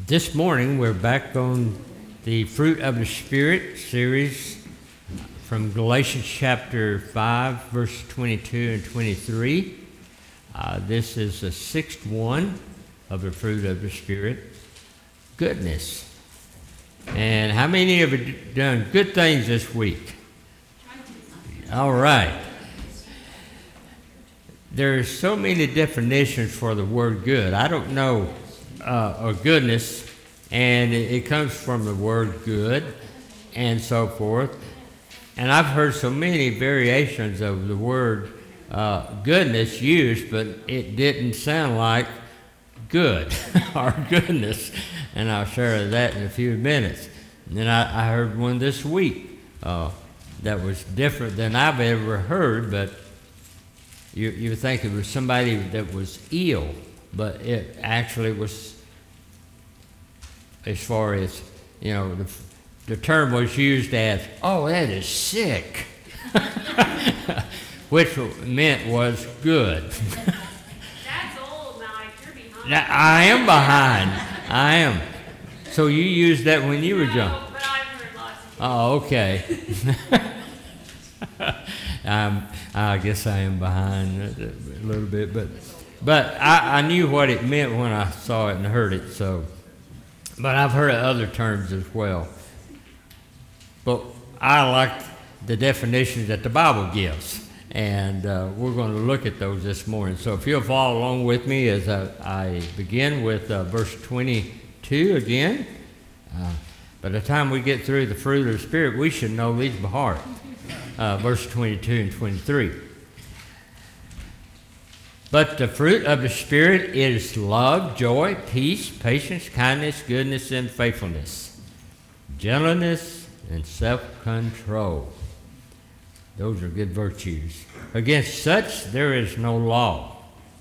This morning we're back on the Fruit of the Spirit series from Galatians chapter 5, verse 22 and 23. This is the sixth one of the fruit of the Spirit, goodness. And how many have done good things this week? All right. There's so many definitions for the word good. I don't know, or goodness, and it comes from the word good and so forth. And I've heard so many variations of the word goodness used, but it didn't sound like good or goodness. And I'll share that in a few minutes. And then I heard one this week that was different than I've ever heard, but you would think it was somebody that was ill, but it actually was, as far as, you know, the term was used as, oh, that is sick, which meant was good. That's old, Mike. You're behind. Now, I am behind. I am. So you used that when you were young? No, but I've heard lots of people. Oh, okay. I guess I am behind a little bit, but I knew what it meant when I saw it and heard it. So, but I've heard other terms as well. But I like the definitions that the Bible gives, and we're going to look at those this morning. So if you'll follow along with me as I begin with verse 22 again. By the time we get through the fruit of the Spirit, we should know these by heart. Verse 22 and 23. But the fruit of the Spirit is love, joy, peace, patience, kindness, goodness, and faithfulness, gentleness, and self-control. Those are good virtues. Against such there is no law.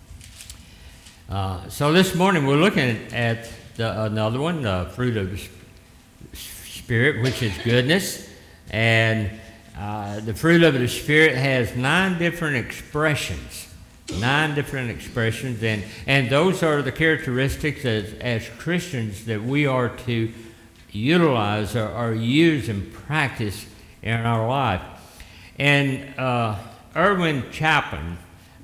So this morning we're looking at another one, the fruit of the Spirit, which is goodness. And the fruit of the Spirit has 9 different expressions. 9 different expressions. And those are the characteristics as Christians that we are to utilize or use and practice in our life. And Erwin Chapman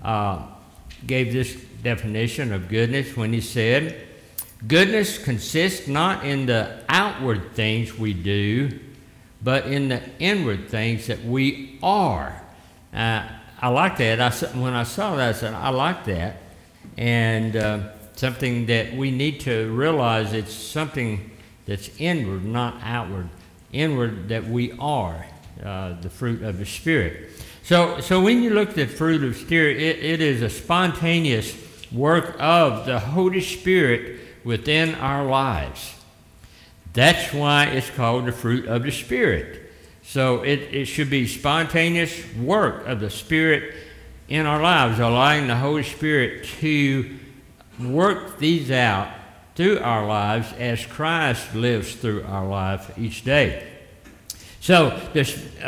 gave this definition of goodness when he said, goodness consists not in the outward things we do, but in the inward things that we are. I like that. When I saw that, I said, I like that. And something that we need to realize, it's something that's inward, not outward. Inward, that we are the fruit of the Spirit. So when you look at the fruit of the Spirit, it is a spontaneous work of the Holy Spirit within our lives. That's why it's called the fruit of the Spirit. So it should be spontaneous work of the Spirit in our lives, allowing the Holy Spirit to work these out through our lives as Christ lives through our life each day. So the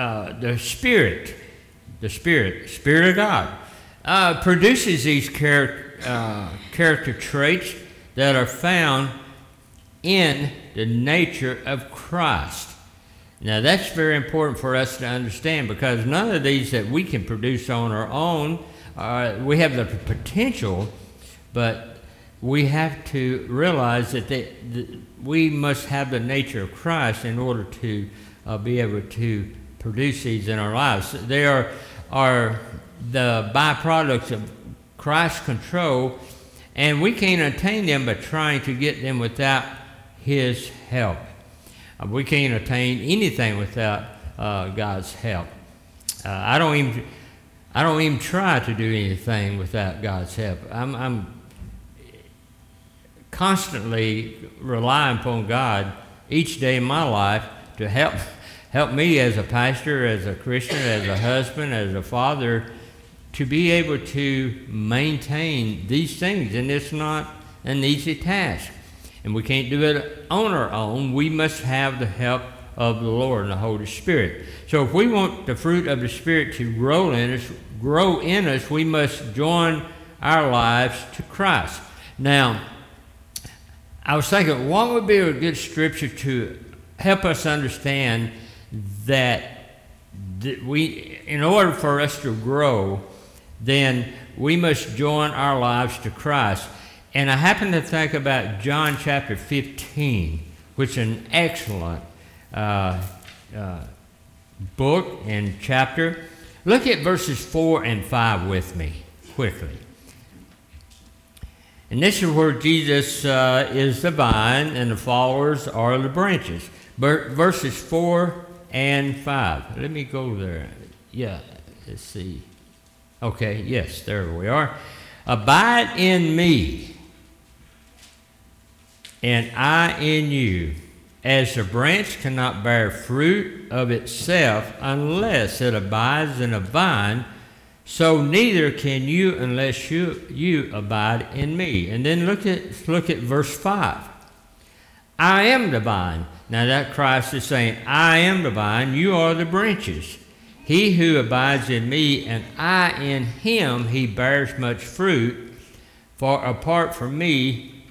Spirit of God, produces these character traits that are found in the nature of Christ. Now that's very important for us to understand, because none of these that we can produce on our own, we have the potential, but we have to realize that we must have the nature of Christ in order to be able to produce these in our lives. They are the byproducts of Christ's control, and we can't attain them by trying to get them without His help. We can't attain anything without God's help. I don't even try to do anything without God's help. I'm constantly relying upon God each day in my life to help me as a pastor, as a Christian, as a husband, as a father, to be able to maintain these things. And it's not an easy task. And we can't do it on our own. We must have the help of the Lord and the Holy Spirit. So if we want the fruit of the Spirit to grow in us, we must join our lives to Christ. Now, I was thinking, what would be a good scripture to help us understand that in order for us to grow, then we must join our lives to Christ. And I happen to think about John chapter 15, which is an excellent book and chapter. Look at verses 4 and 5 with me, quickly. And this is where Jesus is the vine and the followers are the branches. Verses 4 and 5. Let me go there. Yeah, let's see. Okay, yes, there we are. Abide in me, and I in you, as the branch cannot bear fruit of itself unless it abides in a vine, so neither can you unless you abide in me. And then look at verse 5. I am the vine. Now that Christ is saying, I am the vine, you are the branches. He who abides in me and I in him, he bears much fruit. For apart from me,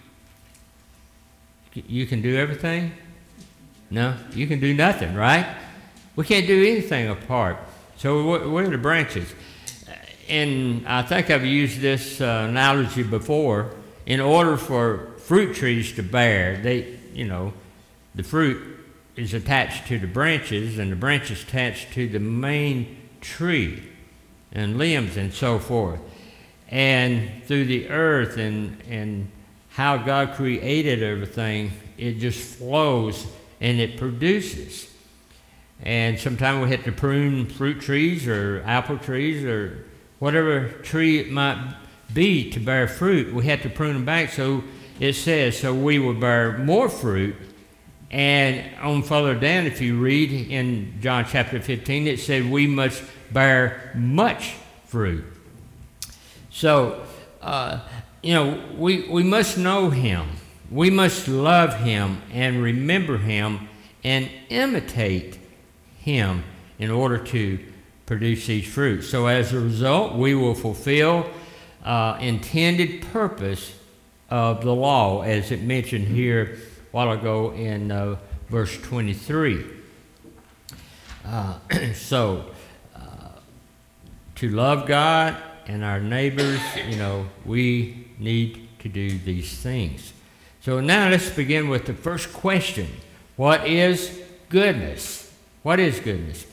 you can do everything? No, you can do nothing, right? We can't do anything apart. So we're the branches. And I think I've used this analogy before. In order for fruit trees to bear, the fruit is attached to the branches, and the branches attached to the main tree and limbs and so forth. And through the earth and how God created everything, it just flows and it produces. And sometimes we have to prune fruit trees or apple trees or whatever tree it might be to bear fruit. We have to prune them back. So it says, so we will bear more fruit. And on further down, if you read in John chapter 15, it said we must bear much fruit. So, we must know him. We must love him and remember him and imitate him in order to produce these fruits. So as a result, we will fulfill intended purpose of the law, as it mentioned here a while ago in verse 23. To love God and our neighbors, we need to do these things. So now let's begin with the first question. What is goodness? What is goodness?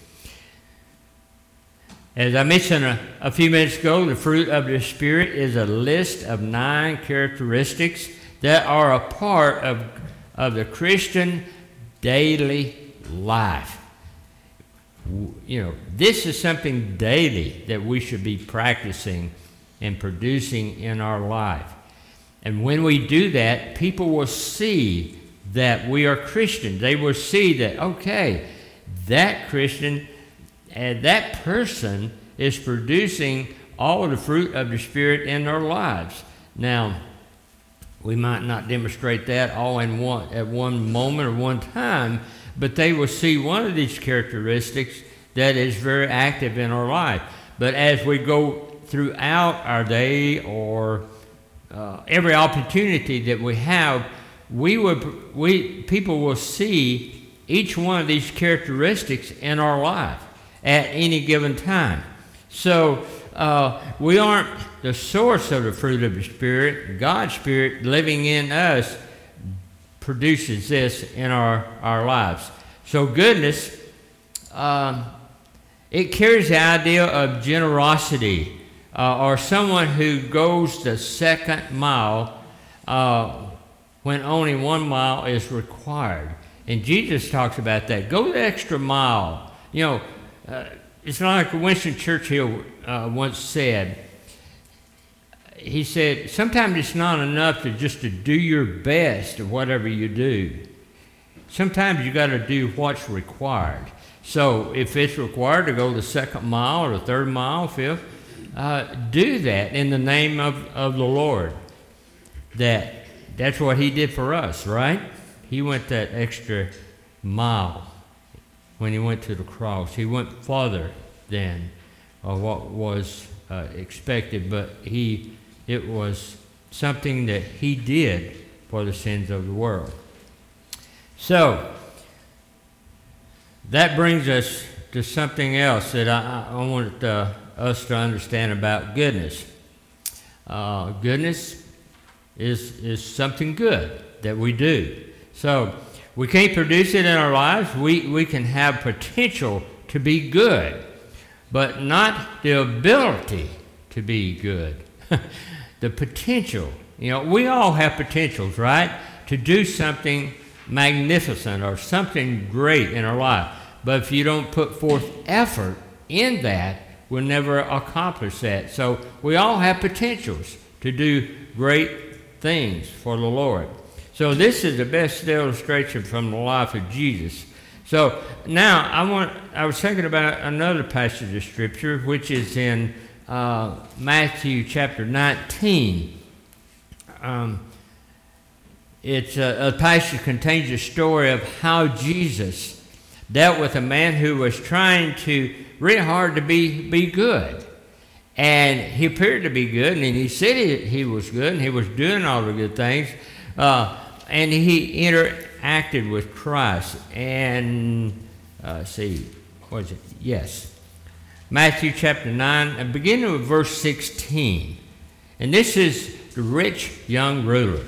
As I mentioned a few minutes ago, the fruit of the Spirit is a list of 9 characteristics that are a part of the Christian daily life. This is something daily that we should be practicing and producing in our life. And when we do that, people will see that we are Christians. They will see that, okay, that Christian and that person is producing all of the fruit of the Spirit in their lives. Now, we might not demonstrate that all at one moment or one time, but they will see one of these characteristics that is very active in our life. But as we go throughout our day or every opportunity that we have, people will see each one of these characteristics in our life at any given time. So we aren't the source of the fruit of the Spirit. God's Spirit living in us produces this in our lives. So goodness, it carries the idea of generosity, or someone who goes the second mile when only 1 mile is required. And Jesus talks about that. Go the extra mile. It's like Winston Churchill once said. He said, sometimes it's not enough to do your best at whatever you do. Sometimes you got to do what's required. So if it's required to go the second mile or the third mile, fifth, do that in the name of the Lord. That's what he did for us, right? He went that extra mile when he went to the cross. He went farther than what was expected, but it was something that he did for the sins of the world. So, that brings us to something else that I want us to understand about goodness. Goodness is something good that we do. So, we can't produce it in our lives. We can have potential to be good, but not the ability to be good. The potential. You know, we all have potentials, right? To do something magnificent or something great in our life. But if you don't put forth effort in that, we'll never accomplish that. So we all have potentials to do great things for the Lord. So this is the best illustration from the life of Jesus. So now I was thinking about another passage of Scripture, which is in Matthew chapter 19. It's a passage contains a story of how Jesus dealt with a man who was trying to really hard to be good. And he appeared to be good, and he said he was good, and he was doing all the good things. And he interacted with Christ. And, what is it? Yes. Matthew chapter 9, beginning with verse 16. And this is the rich young ruler.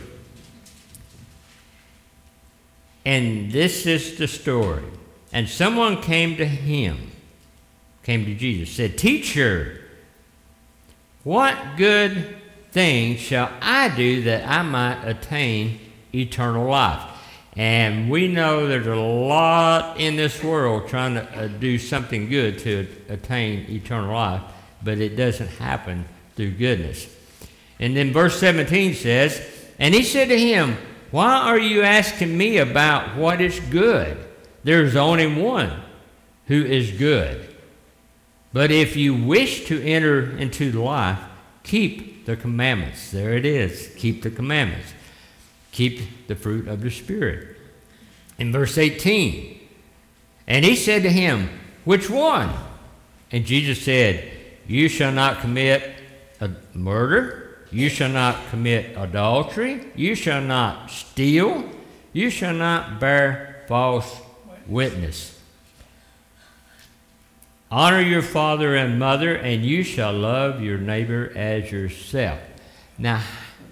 And this is the story. And someone came to Jesus, said, "Teacher, what good thing shall I do that I might attain eternal life?" And we know there's a lot in this world trying to do something good to attain eternal life, but it doesn't happen through goodness. And then verse 17 says, "And he said to him, 'Why are you asking me about what is good? There's only one who is good. But if you wish to enter into life, keep the commandments.'" There it is. Keep the commandments. Keep the fruit of the Spirit. In verse 18, "And he said to him, 'Which one?' And Jesus said, 'You shall not commit murder. You shall not commit adultery. You shall not steal. You shall not bear false witness. Honor your father and mother, and you shall love your neighbor as yourself.'" Now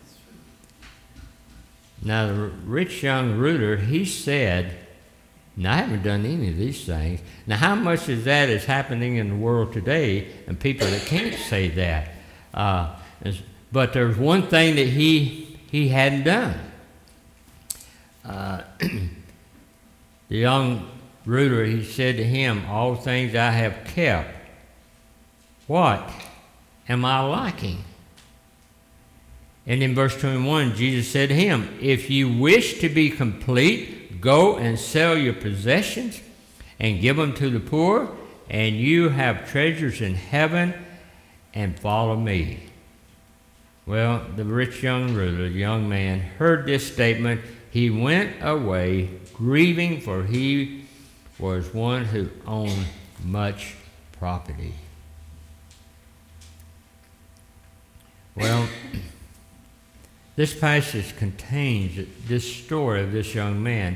the rich young ruler, he said, "Now I haven't done any of these things." Now how much of that is happening in the world today, and people that can't say that? But there's one thing that he hadn't done. The young ruler, he said to him, "All things I have kept. What am I lacking?" And in verse 21, Jesus said to him, "If you wish to be complete, go and sell your possessions and give them to the poor, and you have treasures in heaven, and follow me." Well, the rich young ruler, the young man, heard this statement. He went away grieving, for he was one who owned much property. Well, this passage contains this story of this young man.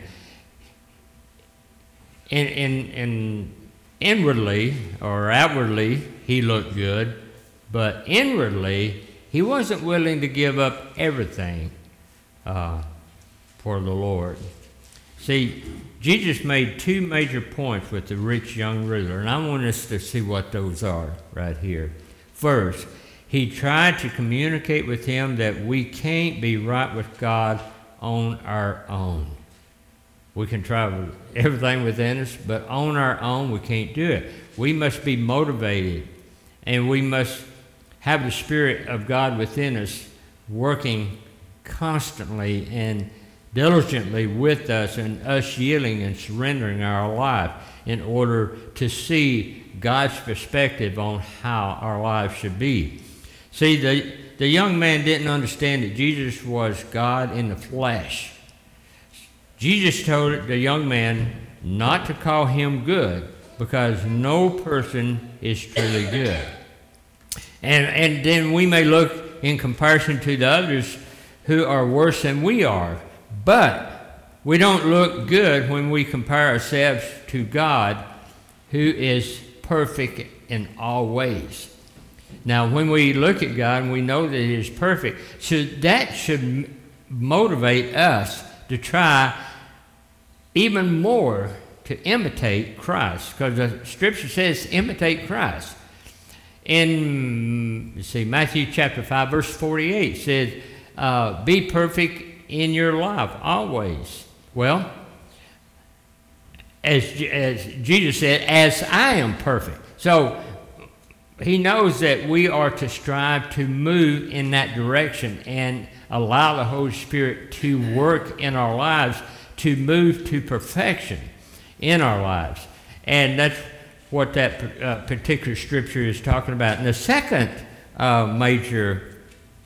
Inwardly or outwardly, he looked good, but inwardly, he wasn't willing to give up everything for the Lord. See, Jesus made two major points with the rich young ruler, and I want us to see what those are right here. First, he tried to communicate with him that we can't be right with God on our own. We can try everything within us, but on our own we can't do it. We must be motivated, and we must have the Spirit of God within us working constantly and diligently with us, and us yielding and surrendering our life in order to see God's perspective on how our lives should be. See, the young man didn't understand that Jesus was God in the flesh. Jesus told the young man not to call him good, because no person is truly good. And then we may look in comparison to the others who are worse than we are. But we don't look good when we compare ourselves to God, who is perfect in all ways. Now, when we look at God and we know that He is perfect, so that should motivate us to try even more to imitate Christ, because the Scripture says imitate Christ. In Matthew chapter 5, verse 48 says, be perfect in your life always. Well, as Jesus said, as I am perfect. So He knows that we are to strive to move in that direction and allow the Holy Spirit to work in our lives to move to perfection in our lives. And that's what that particular scripture is talking about. And the second major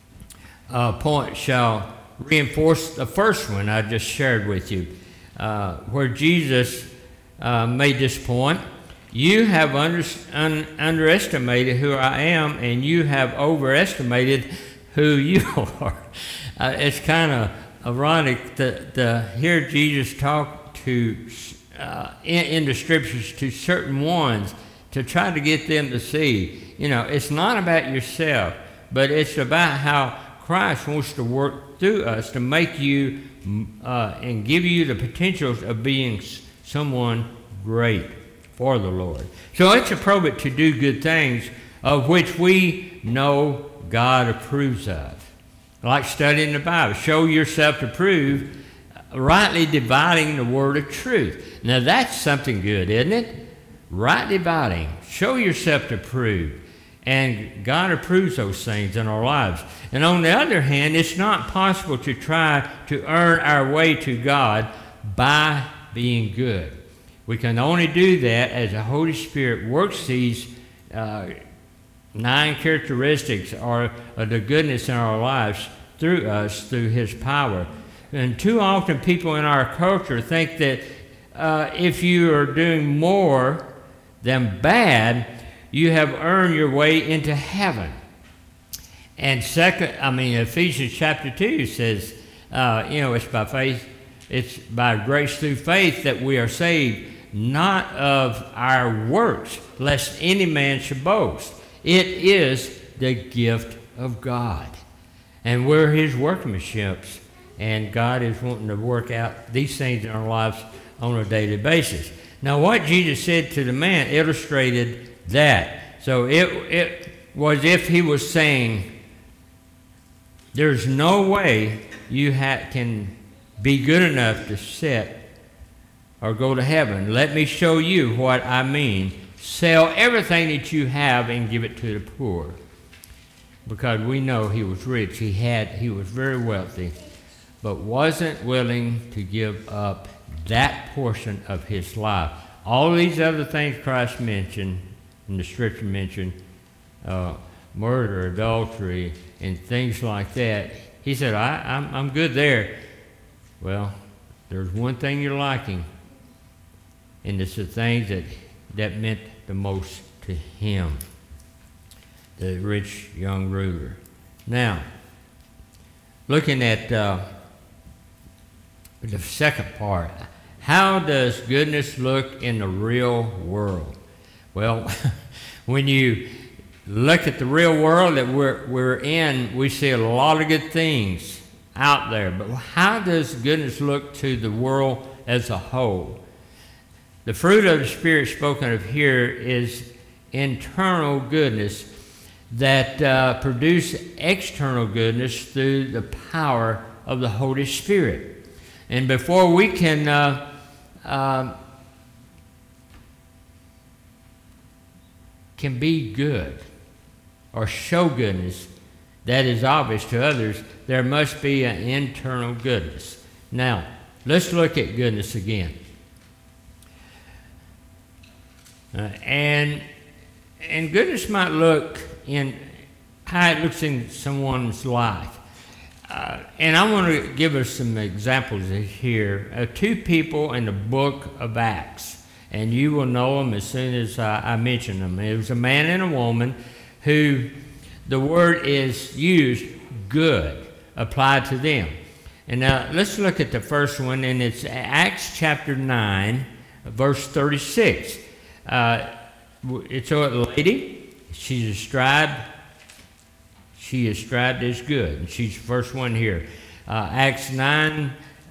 point shall reinforce the first one I just shared with you, where Jesus made this point. You have underestimated who I am, and you have overestimated who you are. It's kind of ironic to hear Jesus talk to in the Scriptures to certain ones to try to get them to see. You know, it's not about yourself, but it's about how Christ wants to work through us to make you and give you the potentials of being someone great for the Lord. So it's appropriate to do good things of which we know God approves of. Like studying the Bible. Show yourself to prove, rightly dividing the word of truth. Now that's something good, isn't it? Right dividing. Show yourself to prove. And God approves those things in our lives. And on the other hand, it's not possible to try to earn our way to God by being good. We can only do that as the Holy Spirit works these 9 characteristics or the goodness in our lives through us, through His power. And too often people in our culture think that if you are doing more than bad, you have earned your way into heaven. And Ephesians chapter 2 says, it's by faith, it's by grace through faith that we are saved, not of our works, lest any man should boast. It is the gift of God. And we're His workmanships, and God is wanting to work out these things in our lives on a daily basis. Now, what Jesus said to the man illustrated that. So it was if He was saying, there's no way you can be good enough to sit or go to heaven. Let me show you what I mean. Sell everything that you have and give it to the poor. Because we know he was rich. He was very wealthy, but wasn't willing to give up that portion of his life. All these other things Christ mentioned, and the Scripture mentioned, murder, adultery, and things like that. He said, I'm good there. Well, there's one thing you're lacking, and it's the things that meant the most to him, the rich young ruler. Now, looking at the second part, how does goodness look in the real world? Well, when you look at the real world that we're in, we see a lot of good things out there. But how does goodness look to the world as a whole? The fruit of the Spirit spoken of here is internal goodness that produce external goodness through the power of the Holy Spirit. And before we can be good or show goodness that is obvious to others, there must be an internal goodness. Now, let's look at goodness again. And goodness might look in how it looks in someone's life. And I want to give us some examples here of two people in the book of Acts. And you will know them as soon as I mention them. It was a man and a woman who the word is used good. apply to them. And now let's look at the first one, and it's Acts chapter 9, verse 36. It's a lady. She is described as good. And she's the first one here. Acts 9,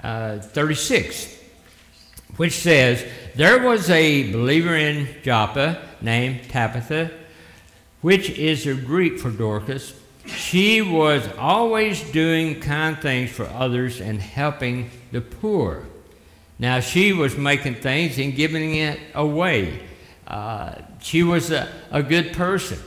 36, which says, there was a believer in Joppa named Tabitha, which is a Greek for Dorcas. She was always doing kind things for others and helping the poor. Now, she was making things and giving it away. She was a good person.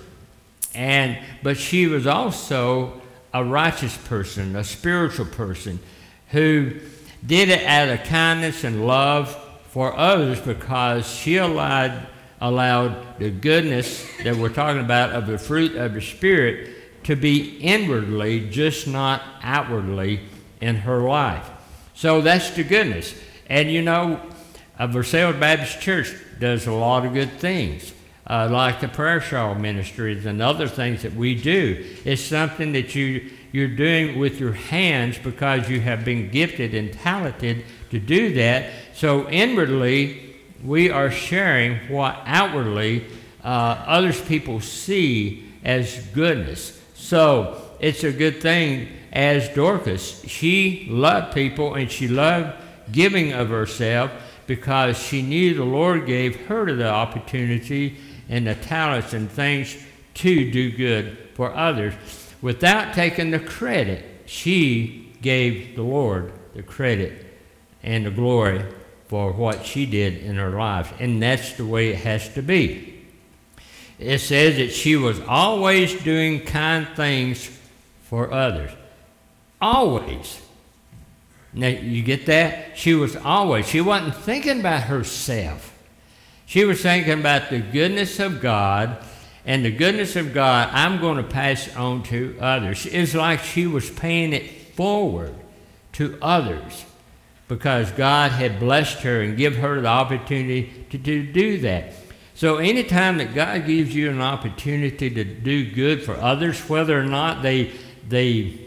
But she was also a righteous person, a spiritual person, who did it out of kindness and love for others, because she allowed the goodness that we're talking about of the fruit of the Spirit to be inwardly, just not outwardly in her life. So that's the goodness. And you know, Versailles Baptist Church does a lot of good things, like the prayer shawl ministries and other things that we do. It's something that you're doing with your hands because you have been gifted and talented to do that. So inwardly, we are sharing what outwardly others people see as goodness. So it's a good thing. As Dorcas, she loved people and she loved giving of herself because she knew the Lord gave her the opportunity and the talents and things to do good for others. Without taking the credit, she gave the Lord the credit and the glory for what she did in her life. And that's the way it has to be. It says that she was always doing kind things for others. Always. Now, you get that? She wasn't thinking about herself. She was thinking about the goodness of God, and the goodness of God I'm going to pass on to others. It's like she was paying it forward to others because God had blessed her and give her the opportunity to do that. So anytime that God gives you an opportunity to do good for others, whether or not they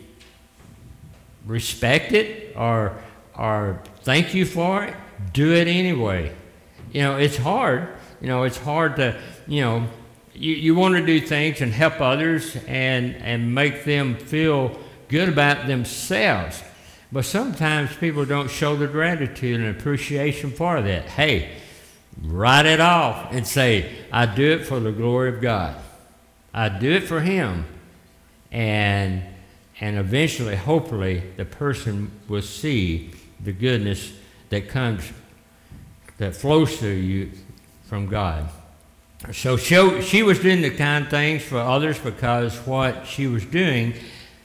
respect it or thank you for it, do it anyway. You know, it's hard. You know, it's hard to, you want to do things and help others and make them feel good about themselves. But sometimes people don't show the gratitude and appreciation for that. Hey, write it off and say, I do it for the glory of God. I do it for Him. And eventually, hopefully, the person will see the goodness that flows through you from God. So she was doing the kind things for others because what she was doing,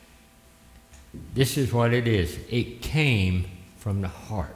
this is what it is. It came from the heart.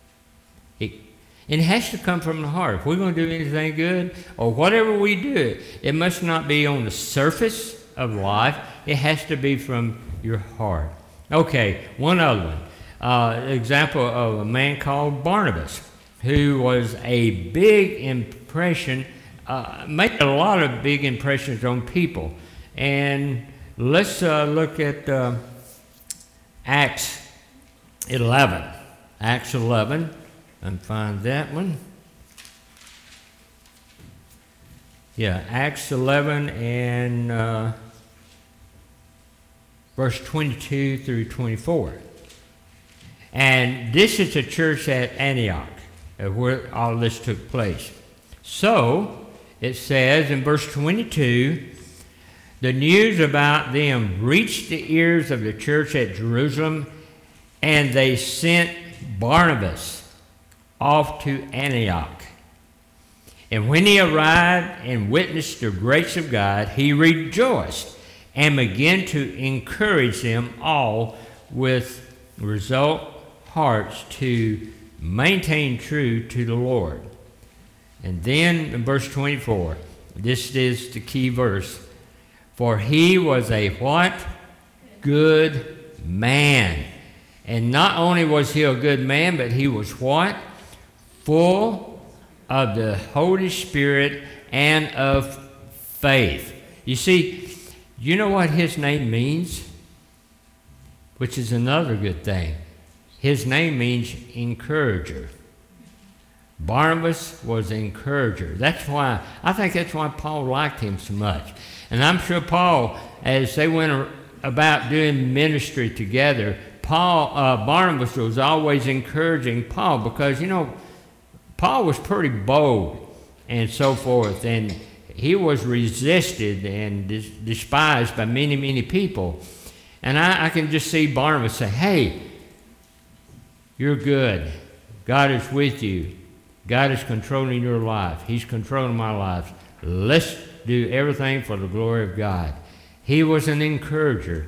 It has to come from the heart. If we're going to do anything good, or whatever we do, it must not be on the surface of life. It has to be from your heart. Okay, one other one. Example of a man called Barnabas, who was a big impression, made a lot of big impressions on people. And let's look at Acts 11. Acts 11, and find that one. Yeah, Acts 11 and verse 22 through 24. And this is the church at Antioch, where all this took place. So, it says in verse 22, the news about them reached the ears of the church at Jerusalem, and they sent Barnabas off to Antioch. And when he arrived and witnessed the grace of God, he rejoiced and began to encourage them all with resolute hearts to maintain true to the Lord. And then in verse 24, this is the key verse. For he was a what? Good man. And not only was he a good man, but he was what? Full of the Holy Spirit and of faith. You see, you know what his name means? which is another good thing. His name means encourager. Barnabas was an encourager. I think that's why Paul liked him so much. And I'm sure Paul, as they went about doing ministry together, Barnabas was always encouraging Paul because, Paul was pretty bold and so forth, and he was resisted and despised by many, many people. And I can just see Barnabas say, hey, you're good. God is with you. God is controlling your life. He's controlling my life. Let's do everything for the glory of God. He was an encourager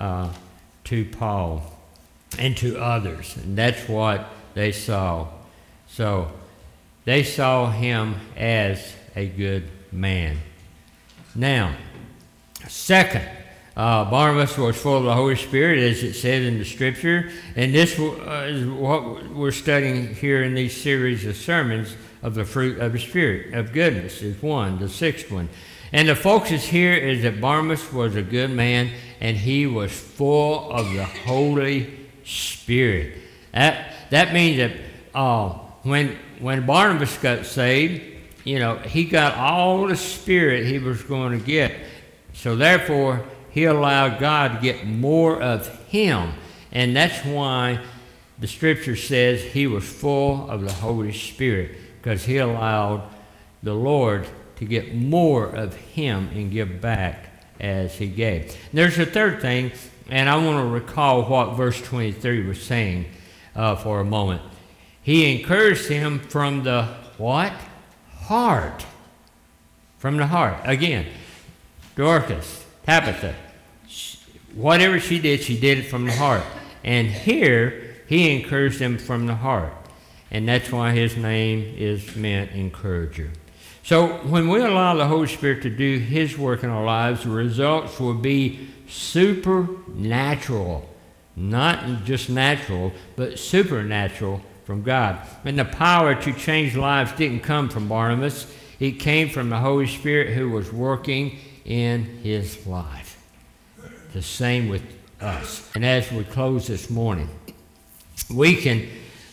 to Paul and to others, and that's what they saw. So they saw him as a good man. Now, second, Barnabas was full of the Holy Spirit, as it said in the Scripture, and this is what we're studying here in these series of sermons of the fruit of the Spirit, of goodness is one, the sixth one. And the focus here is that Barnabas was a good man, and he was full of the Holy Spirit. That means that when Barnabas got saved, he got all the Spirit he was going to get. So therefore, he allowed God to get more of him. And that's why the Scripture says he was full of the Holy Spirit, because he allowed the Lord to get more of him and give back as he gave. And there's a third thing, and I want to recall what verse 23 was saying for a moment. He encouraged him from the what? Heart. From the heart. Again, Dorcas, Tabitha, whatever she did it from the heart. And here, he encouraged them from the heart. And that's why his name is meant encourager. So when we allow the Holy Spirit to do his work in our lives, the results will be supernatural. Not just natural, but supernatural from God. And the power to change lives didn't come from Barnabas. It came from the Holy Spirit who was working in his life. The same with us. And as we close this morning, we can,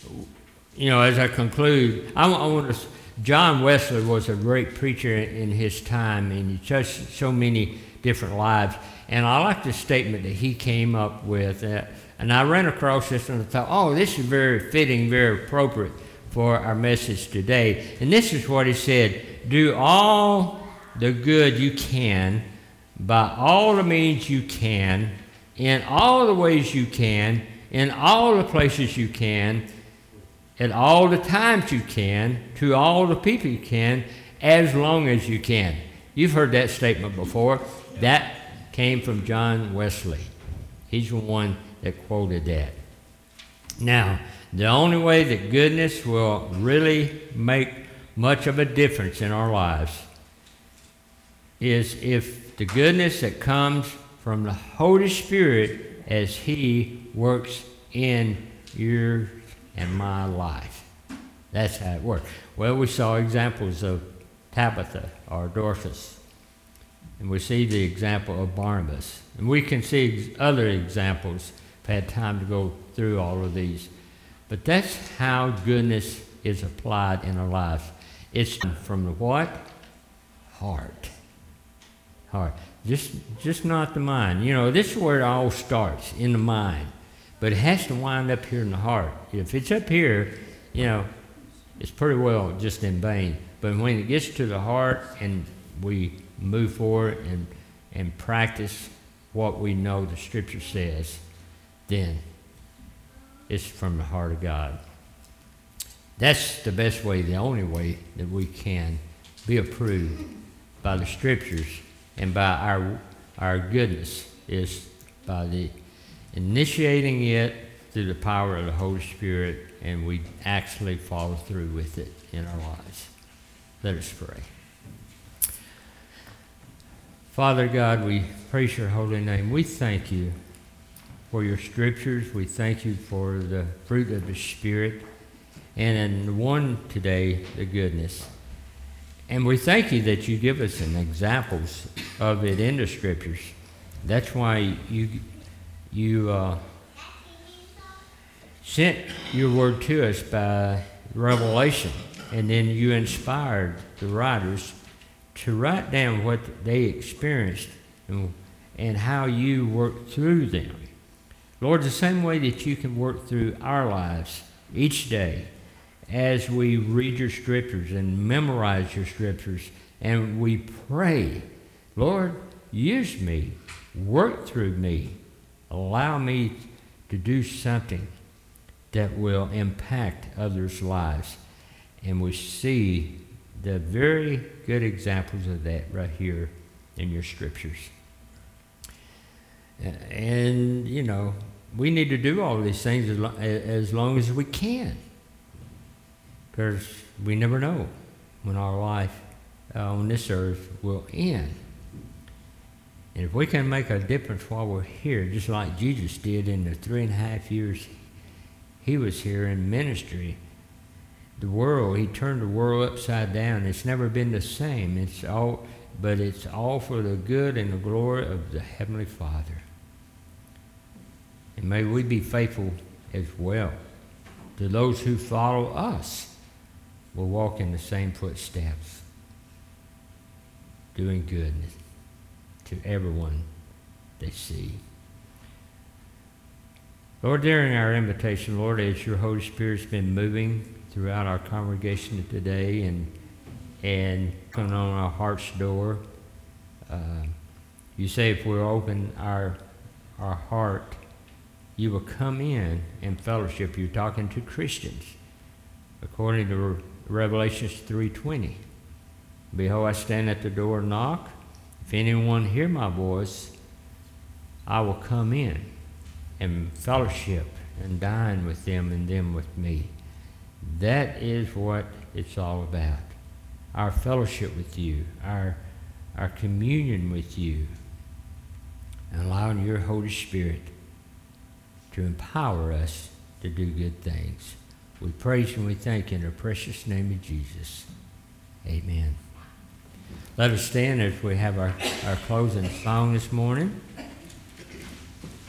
as I conclude, I want to. John Wesley was a great preacher in his time, and he touched so many different lives. And I like the statement that he came up with. And I ran across this and I thought, this is very fitting, very appropriate for our message today. And this is what he said: do all the good you can, by all the means you can, in all the ways you can, in all the places you can, at all the times you can, to all the people you can, as long as you can. You've heard that statement before. That came from John Wesley. He's the one that quoted that. Now, the only way that goodness will really make much of a difference in our lives is if the goodness that comes from the Holy Spirit as he works in your and my life. That's how it works. Well, we saw examples of Tabitha or Dorcas, and we see the example of Barnabas. And we can see other examples. I've had time to go through all of these. But that's how goodness is applied in our lives. It's from the what? Heart. Heart. Just not the mind. This is where it all starts, in the mind. But it has to wind up here in the heart. If it's up here, it's pretty well just in vain. But when it gets to the heart and we move forward and practice what we know the Scripture says, then it's from the heart of God. That's the best way, the only way that we can be approved by the Scriptures and by our goodness is by the initiating it through the power of the Holy Spirit, and we actually follow through with it in our lives. Let us pray. Father God, we praise your holy name. We thank you for your Scriptures. We thank you for the fruit of the Spirit, and in one today, the goodness. And we thank you that you give us some examples of it in the Scriptures. That's why you sent your word to us by revelation, and then you inspired the writers to write down what they experienced and how you worked through them. Lord, the same way that you can work through our lives each day as we read your scriptures and memorize your scriptures and we pray, Lord, use me, work through me, allow me to do something that will impact others' lives. And we see the very good examples of that right here in your scriptures. And, you know, we need to do all of these things as long as we can, because we never know when our life on this earth will end. And if we can make a difference while we're here, just like Jesus did in the 3.5 years he was here in ministry, he turned the world upside down. It's never been the same. It's all for the good and the glory of the Heavenly Father. And may we be faithful as well to those who follow us. Will walk in the same footsteps, doing good to everyone they see. Lord, during our invitation, Lord, as your Holy Spirit's been moving throughout our congregation today and coming on our heart's door, you say if we'll open our heart, you will come in and fellowship. You're talking to Christians, according to Revelations 3:20. Behold, I stand at the door and knock. If anyone hear my voice, I will come in and fellowship and dine with them and them with me. That is what it's all about. Our fellowship with you, our communion with you, and allowing your Holy Spirit to empower us to do good things. We praise and we thank you in the precious name of Jesus. Amen. Let us stand as we have our closing song this morning.